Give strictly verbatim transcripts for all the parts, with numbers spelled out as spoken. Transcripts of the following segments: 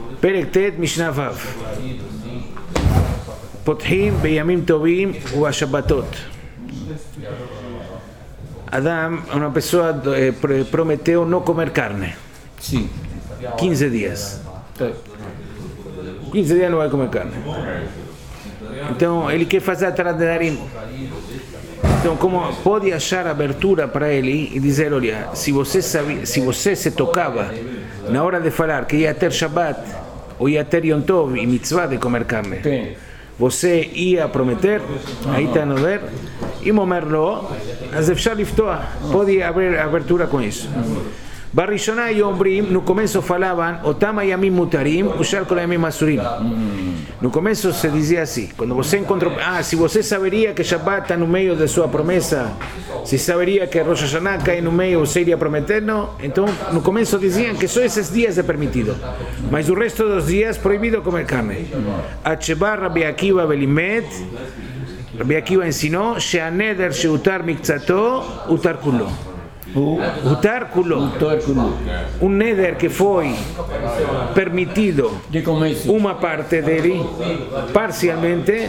פרק ט' משנה ו' פותחים בימים טובים ובשבתות. Adam, una pessoa eh, prometeu não comer carne. Sim. quinze dias. quinze dias não vai comer carne. Então, ele quer fazer a Taradedarim. Então, como pode achar abertura para ele e dizer, olha, se você, sabia, se você se tocava na hora de falar que ia ter Shabbat ou ia ter Yom Tov e mitzvah de comer carne, Sim. você ia prometer, aí está no ver, e momer-lo, אז אפשר לפתוח, pode haver abertura com isso. בראשונה היו אומרים, no começo falavam, אותם הימים מותרים ושאר כל הימים אסורים. No começo se dizia assim, quando você encontrou, ah, se você saberia que Shabbat está no meio de sua promessa, se saberia que Rosh Hashanah cai no meio, você iria prometer, não? Então, no começo diziam que só esses dias é permitido, mas o resto dos dias proibido comer carne. Atsheba Rabbi Akiva Belimet, Rabbi Akiva ensinou, שהנדר שהותר מקצתו, הותר כולו. Utar kulo, um neder que foi permitido uma parte dele, parcialmente,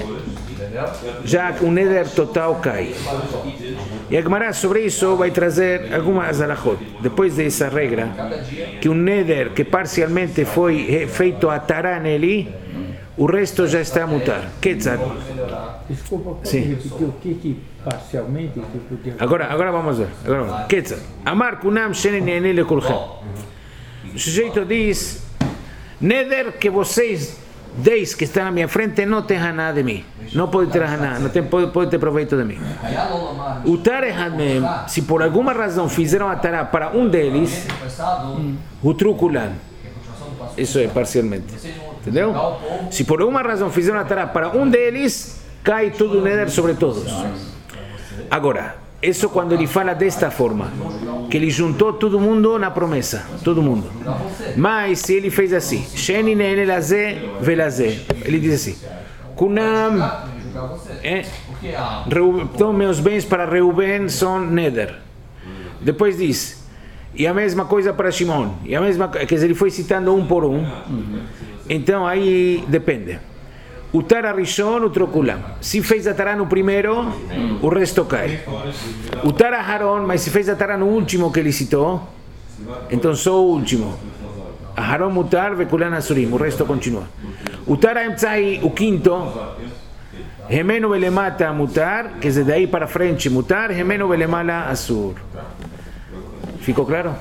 já que um neder total cai. E a Gemara sobre isso vai trazer algumas alahot. Depois dessa regra, que um neder que parcialmente foi feito a tará nele, o resto já está a mutar. Quetzal. Desculpa, pode repetir o que que parcialmente que podia... Agora, agora vamos ver. Agora vamos. Quetzal. Amar kunam sheni nene lekulchem. O sujeito diz, neder que vocês dez que estão na minha frente não tem nada de mim. Não pode ter nada, não tem, pode, pode ter proveito de mim. O tarehad mem, se por alguma razão fizeram a tará para um deles, o truculan. Isso é parcialmente. Entendeu? Se por alguma razão fizeram a tará para um deles, cai tudo o neder sobre todos. Agora, isso quando ele fala desta forma, que ele juntou todo mundo na promessa, todo mundo. Mas se ele fez assim, Sheni nene lazé velazé, ele diz assim, Kunam, eh, então meus bens para Reuben são neder. Depois diz, e a mesma coisa para Shimon, e a mesma, quer dizer, ele foi citando um por um. Então aí depende. O Tara Rishon, o Trokulam. Se fez a Tara no primeiro, o resto cai. O Tara Haron, mas se fez a Tara no último que ele citou, então só o último. A Haron mutar, Vekulan Asurim, o resto continua. O Tara Emtzai, o quinto, Gemeno Belemata mutar, quer dizer, daí para frente mutar, Gemeno Belemala Asur. Ficou claro?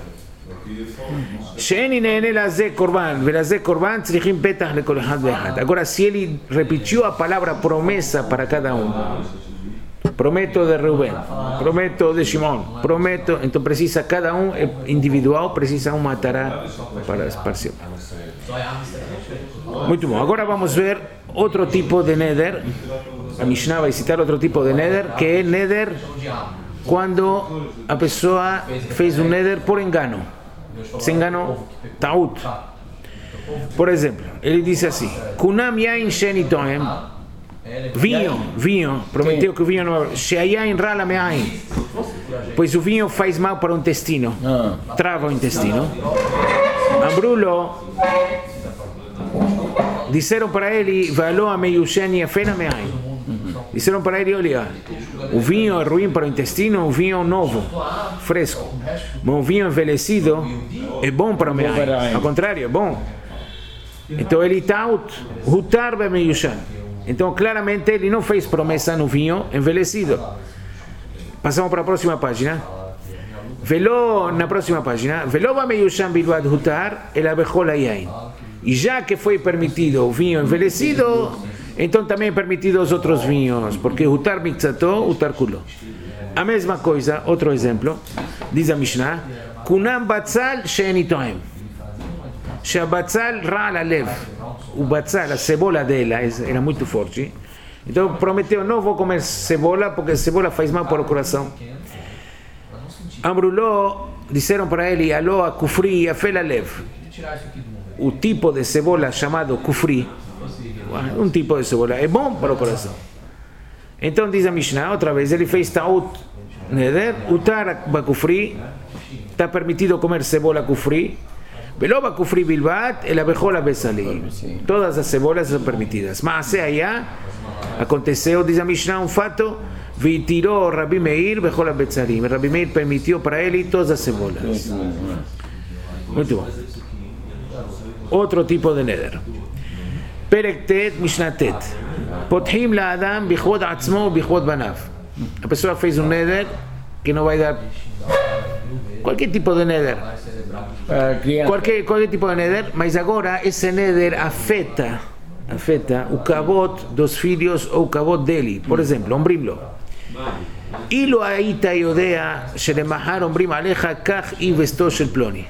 Agora, se ele repetiu a palavra promessa para cada um, prometo de Reuben, prometo de Shimon, prometo, então precisa cada um individual, precisa uma tará para parcial. Muito bom, agora vamos ver outro tipo de neder. A Mishnah vai citar outro tipo de neder, que é neder quando a pessoa fez um neder por engano. Se enganou, taut. Por exemplo, ele disse assim, Kunam yain sheni toem, vinho, vinho, prometeu que o vinho não... Sheayain rala meain, pois o vinho faz mal para o intestino, trava o intestino. Ambrulo, disseram para ele, Valo ameyushani afena meain. Disseram para ele, olha, o vinho é ruim para o intestino, o vinho novo, fresco. Mas o vinho envelhecido é bom para o meio. Ao contrário, é bom. Então ele está hutar bemeyushan. Então claramente ele não fez promessa no vinho envelhecido. Passamos para a próxima página. Velo, na próxima página, Velo bemeyushan bilvad hutar el abechol hayain. E já que foi permitido o vinho envelhecido, então também é permitido os outros vinhos, porque utar mikzato, utar kulo. A mesma coisa, outro exemplo, diz a Mishnah, Kunam batzal she'eni toem. She'abatzal ra lalev. O batzal, a cebola dela, era muito forte. Então prometeu, não vou comer cebola, porque cebola faz mal para o coração. Amruló, disseram para ele, aló a kufri, a felalev. O tipo de cebola chamado kufri, um tipo de cebola, é bom para o coração. Então diz a Mishnah, outra vez, ele fez taut neder, utar bakufri, está permitido comer cebola kufri, Veloba kufri bilbat, el abejola besalim. Todas las cebolas son permitidas. Más allá, aconteceu, dice a Mishnah, un fato, vitiró Rabbi Meir, bejola besalim. Rabbi Meir permitió para él y todas las cebolas. Muy bien. Otro tipo de neder. Perek tet, Mishnah tet. Pothim la Adam, bichod atzmo, bichod banav. La persona fez un neder que no va a dar cualquier tipo de neder. Qualquer, qualquer tipo de neder, mas agora esse neder afeta, afeta o cabot dos filhos ou o cabot dele. Por exemplo, אומרים לו, אילו היית יודע שלמחר אומרים עליך כך היא וסתו של פלוני.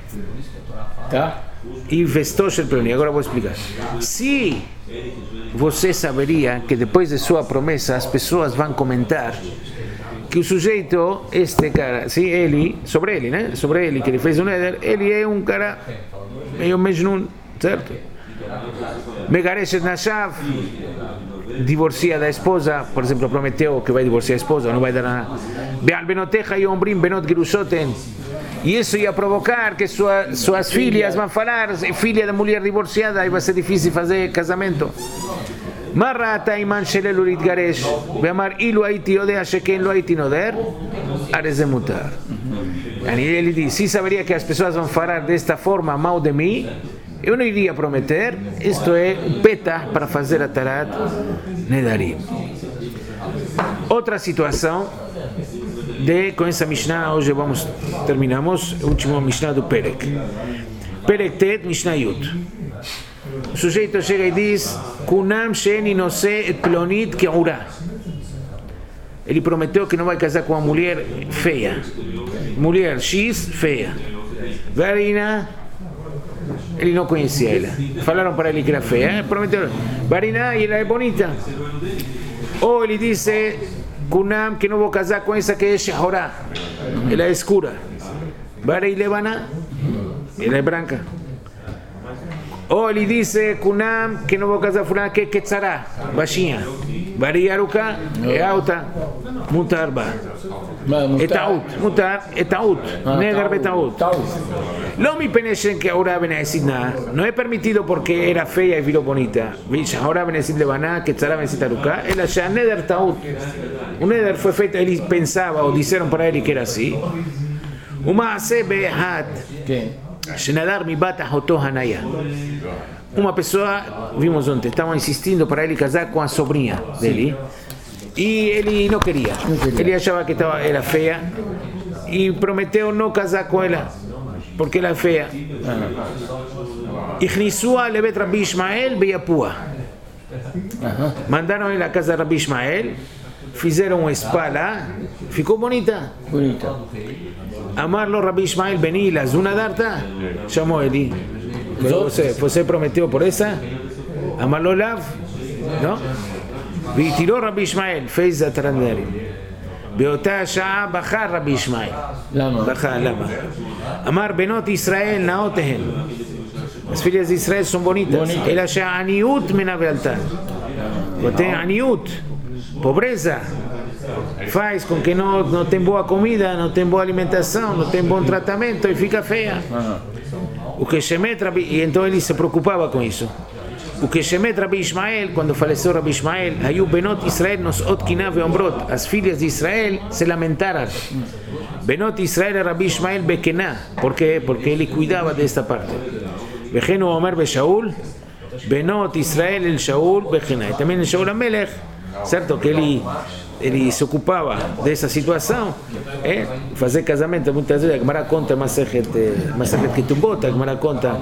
E vestou של פלוני. Agora vou explicar. Se você saberia que depois de sua promessa as pessoas vão comentar que o sujeito, este cara, sim, ele, sobre ele, né? Sobre ele, que ele fez um neder, ele é um cara meio Mejnun, certo? Megareshet Nashav, divorcia da esposa, por exemplo, prometeu que vai divorciar a esposa, não vai dar nada. Beal Benoteja e Ombrim Benot Girushoten. E isso ia provocar que sua, suas filhas vão falar, filha da mulher divorciada, e vai ser difícil fazer casamento. מה ראתה אימן של אלו להתגרש ואמר אילו הייתי יודע שכן לא הייתי נודר הרי זה מותר. Ele diz, se saberia que as pessoas vão falar desta forma mal de mim, eu não iria prometer. Isto é um peta para fazer a tarat nedarim. Outra situação de, com essa Mishnah hoje vamos, terminamos o último Mishnah do Perek. Perek Tet, Mishnah Yud. O sujeito chega e diz Kunam sheni nose et plonit ke'ura. Ele prometeu que não vai casar com uma mulher feia. Mulher X feia. Varina, ele não conhecia ela. Falaram para ele que era feia. Prometeu. Varina, e ela é bonita. Ou ele disse Kunam que não vou casar com essa que é shahorá. Ela é escura. Varei levana, ela é branca. Ou ele disse Kunam que não vou casar fulana que é Ketzará, baixinha. Variaruka é alta. Mutar ba. É taut. Mutar é taut. Negar be taut. Não me penechem que agora Benezid não é permitido porque era feia e virou bonita. Vixe, agora Benezid levaná, Ketzará Benezid aruka. Ela já neder taut. O neder foi feito, ele pensava ou disseram para ele que era assim. Uma se behat. Shenadar mi bata hoto hanaya. Uma pessoa, vimos ontem, estavam insistindo para ele casar com a sobrinha dele e ele não queria. Ele achava que estava, era feia e prometeu não casar com ela porque ela é feia. Ichnisua levet Rabbi Ishmael beyapua. Mandaram ele à casa de Rabbi Ishmael, fizeram um spa lá, ficou bonita. Bonita. Amarlo Rabbi Ishmael Benila, Zuna Darta, chamou ele. Você, você prometeu por essa? Amarlo Lav, não? E tirou Rabbi Ishmael, fez a Taranderim. Beotá Shah Bachar Rabbi Ishmael. Bachar, lama. Amar Benot Israel Naotehen. As filhas de Israel são bonitas. Ela Shah Aniut Menaveltan. Tem Aniut, pobreza. Faz com que não, não tem boa comida, não tem boa alimentação, não tem bom tratamento e fica feia. O que Shemet Rabbi, e então ele se preocupava com isso. O que Shemet Rabbi Ishmael, quando faleceu Rabbi Ishmael, Hayu Benot Israel nos Otkina veombrot, as filhas de Israel se lamentaram. Benot Israel Rabbi Ishmael Bekená, por quê? Porque ele cuidava desta parte. Vejenu Omer be Shaul, Benot Israel el Shaul Bekená. E também el Shaul Amelech, certo? Que ele ele se ocupava dessa situação, é fazer casamento. Muitas vezes a Gemara conta, Masechet Ketubot, a Gemara conta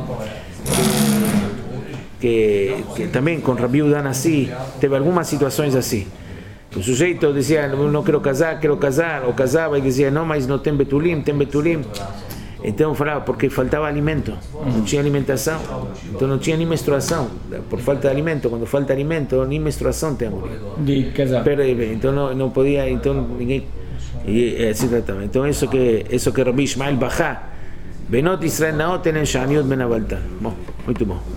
que, que também com Rabi Udan assim, teve algumas situações assim. O sujeito dizia, não quero casar, quero casar, ou casava e dizia, não, mas não tem betulim, tem betulim. Então falava, porque faltava alimento, não tinha alimentação, então não tinha nem menstruação, por falta de alimento. Quando falta alimento, nem menstruação tem a mulher. De casar. Então não, não podia, então ninguém. E assim tratava. Então isso que, isso que Rabbi Ishmael Bachá, Benot Israel Naoten en Shaniot Menavaltan. Bom, muito bom.